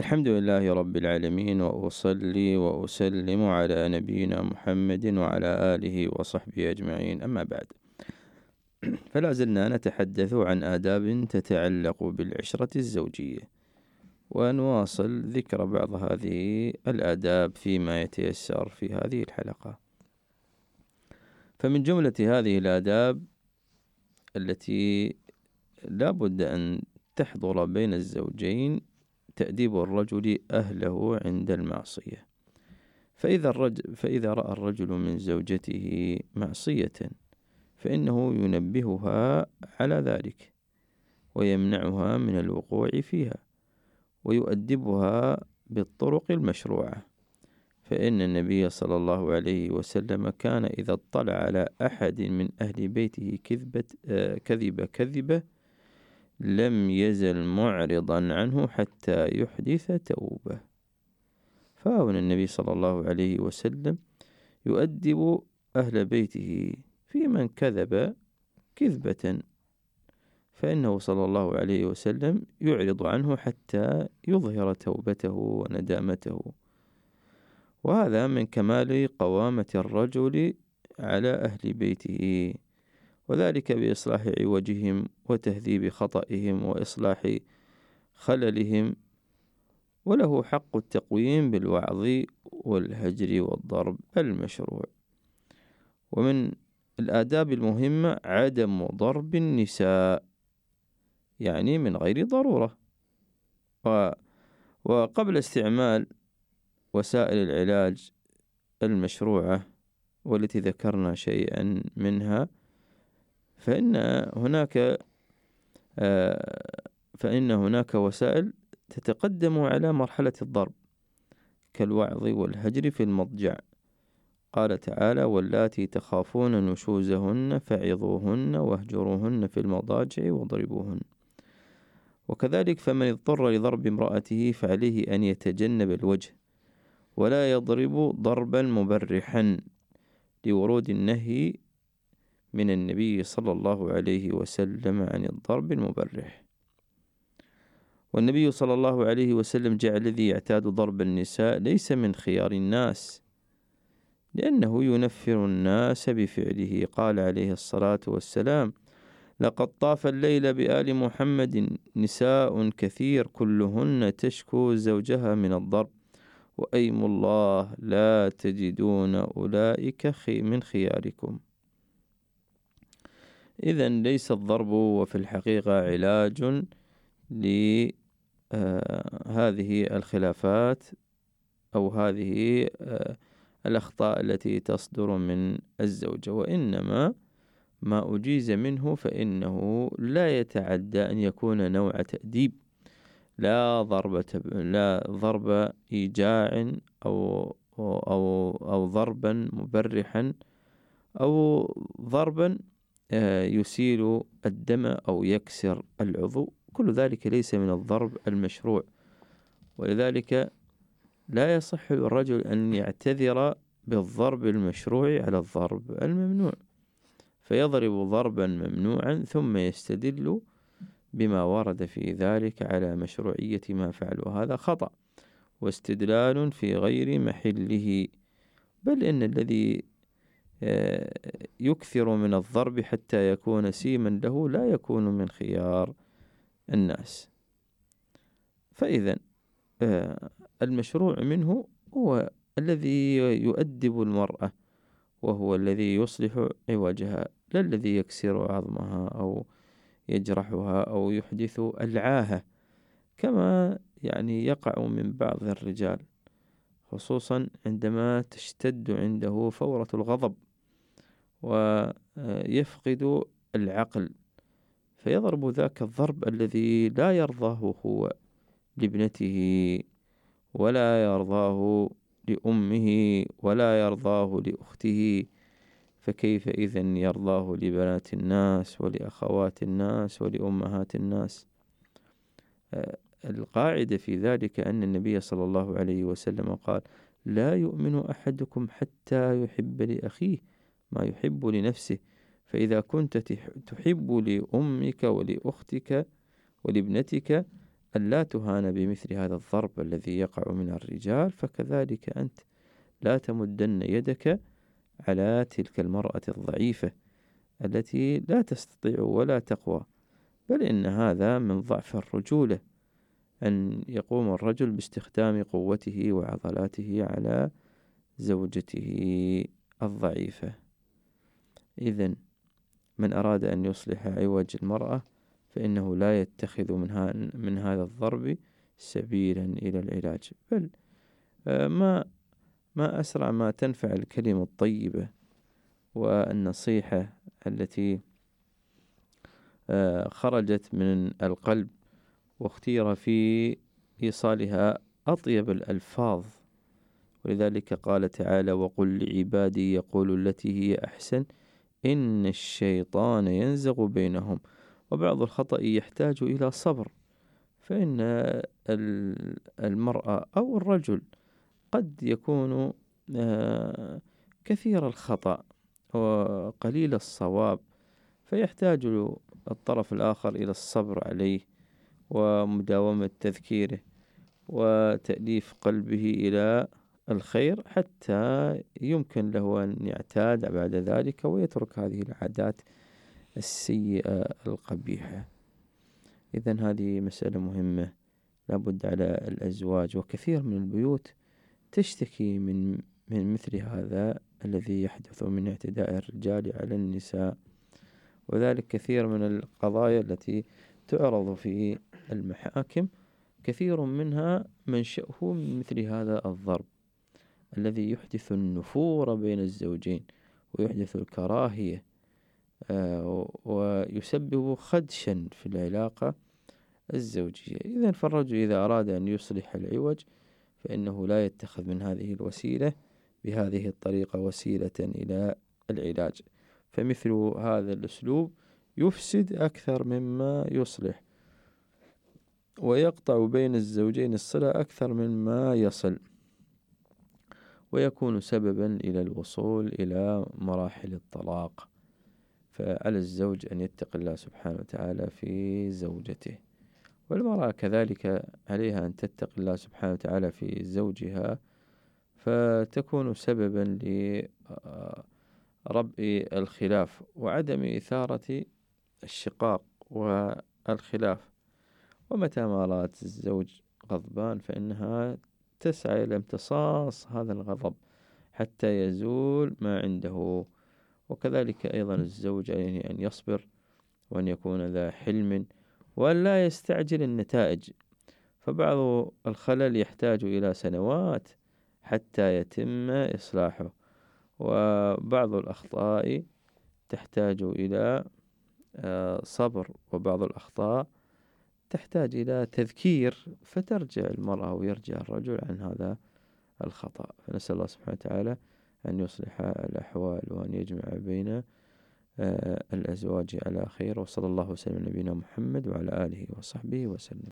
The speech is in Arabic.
الحمد لله رب العالمين، وأصلي وأسلم على نبينا محمد وعلى آله وصحبه أجمعين، أما بعد. فلا زلنا نتحدث عن آداب تتعلق بالعشرة الزوجية، ونواصل ذكر بعض هذه الآداب فيما يتيسر في هذه الحلقة. فمن جملة هذه الآداب التي لا بد أن تحضر بين الزوجين تأديب الرجل أهله عند المعصية. فإذا رأى الرجل من زوجته معصية فإنه ينبهها على ذلك، ويمنعها من الوقوع فيها، ويؤدبها بالطرق المشروعة. فإن النبي صلى الله عليه وسلم كان إذا اطلع على أحد من أهل بيته كذبة لم يزل معرضا عنه حتى يحدث توبة. فهنا النبي صلى الله عليه وسلم يؤدب أهل بيته في من كذب كذبة، فإنه صلى الله عليه وسلم يعرض عنه حتى يظهر توبته وندامته. وهذا من كمال قوامة الرجل على أهل بيته، وذلك بإصلاح عوجهم وتهذيب خطئهم وإصلاح خللهم، وله حق التقويم بالوعظ والهجر والضرب المشروع. ومن الآداب المهمة عدم ضرب النساء، يعني من غير ضرورة. وقبل استعمال وسائل العلاج المشروعة والتي ذكرنا شيئا منها، فإن هناك وسائل تتقدم على مرحلة الضرب كالوعظ والهجر في المضجع. قال تعالى: واللاتي تخافون نشوزهن فعظوهن واهجروهن في المضاجع واضربوهن. وكذلك فمن اضطر لضرب امرأته فعليه أن يتجنب الوجه، ولا يضرب ضربا مبرحا، لورود النهي من النبي صلى الله عليه وسلم عن الضرب المبرح. والنبي صلى الله عليه وسلم جعل الذي يعتاد ضرب النساء ليس من خيار الناس، لأنه ينفر الناس بفعله. قال عليه الصلاة والسلام: لقد طاف الليل بآل محمد نساء كثير كلهن تشكو زوجها من الضرب، وأيم الله لا تجدون أولئك من خياركم. إذن ليس الضرب وفي الحقيقة علاج لهذه الخلافات أو هذه الأخطاء التي تصدر من الزوجة، وإنما ما أجيز منه فإنه لا يتعدى أن يكون نوع تأديب، لا ضرب إيجاع أو ضربا مبرحا أو ضربا يسيل الدم أو يكسر العضو. كل ذلك ليس من الضرب المشروع، ولذلك لا يصح للرجل أن يعتذر بالضرب المشروع على الضرب الممنوع، فيضرب ضربا ممنوعا ثم يستدل بما ورد في ذلك على مشروعية ما فعل، وهذا خطأ واستدلال في غير محله. بل إن الذي يكثر من الضرب حتى يكون سيما له لا يكون من خيار الناس. فإذا المشروع منه هو الذي يؤدب المرأة، وهو الذي يصلح عوجها، لا الذي يكسر عظمها أو يجرحها أو يحدث العاهة، كما يقع من بعض الرجال، خصوصا عندما تشتد عنده فورة الغضب ويفقد العقل، فيضرب ذاك الضرب الذي لا يرضاه هو لابنته، ولا يرضاه لأمه، ولا يرضاه لأخته، فكيف إذن يرضاه لبنات الناس ولأخوات الناس ولأمهات الناس؟ القاعدة في ذلك أن النبي صلى الله عليه وسلم قال: لا يؤمن أحدكم حتى يحب لأخيه ما يحب لنفسه. فإذا كنت تحب لأمك ولأختك ولابنتك أن لا تهان بمثل هذا الضرب الذي يقع من الرجال، فكذلك أنت لا تمدن يدك على تلك المرأة الضعيفة التي لا تستطيع ولا تقوى، بل إن هذا من ضعف الرجولة أن يقوم الرجل باستخدام قوته وعضلاته على زوجته الضعيفة. إذن من أراد أن يصلح عوج المرأة فإنه لا يتخذ من هذا الضرب سبيلا إلى العلاج، بل ما أسرع ما تنفع الكلمة الطيبة والنصيحة التي خرجت من القلب واختير في إيصالها أطيب الألفاظ. ولذلك قال تعالى: وقل لعبادي يقولوا التي هي أحسن إن الشيطان ينزغ بينهم. وبعض الخطأ يحتاج إلى صبر، فإن المرأة أو الرجل قد يكون كثير الخطأ وقليل الصواب، فيحتاج الطرف الآخر إلى الصبر عليه ومداومة تذكيره وتأليف قلبه إلى الخير حتى يمكن له أن يعتاد بعد ذلك ويترك هذه العادات السيئة القبيحة. إذن هذه مسألة مهمة لابد على الأزواج، وكثير من البيوت تشتكي من مثل هذا الذي يحدث من اعتداء الرجال على النساء. وذلك كثير من القضايا التي تعرض في المحاكم كثير منها منشأه من مثل هذا الضرب الذي يحدث النفور بين الزوجين ويحدث الكراهية ويسبب خدشا في العلاقة الزوجية. إذن فالرجل إذا أراد أن يصلح العوج فإنه لا يتخذ من هذه الوسيلة بهذه الطريقة وسيلة إلى العلاج، فمثل هذا الأسلوب يفسد أكثر مما يصلح ويقطع بين الزوجين الصلة أكثر مما يصل، ويكون سببا إلى الوصول إلى مراحل الطلاق. فعلى الزوج أن يتقي الله سبحانه وتعالى في زوجته، والمرأة كذلك عليها أن تتقي الله سبحانه وتعالى في زوجها، فتكون سببا لربء الخلاف وعدم إثارة الشقاق والخلاف. ومتى ما رأت الزوج غضبان فإنها تسعى إلى امتصاص هذا الغضب حتى يزول ما عنده. وكذلك أيضا الزوج عليه أن يصبر وأن يكون ذا حلم وأن لا يستعجل النتائج، فبعض الخلل يحتاج إلى سنوات حتى يتم إصلاحه، وبعض الأخطاء تحتاج إلى صبر، وبعض الأخطاء تحتاج إلى تذكير فترجع المرأة ويرجع الرجل عن هذا الخطأ. فنسأل الله سبحانه وتعالى أن يصلح الأحوال وأن يجمع بين الأزواج على خير، وصلى الله وسلم على نبينا محمد وعلى آله وصحبه وسلم.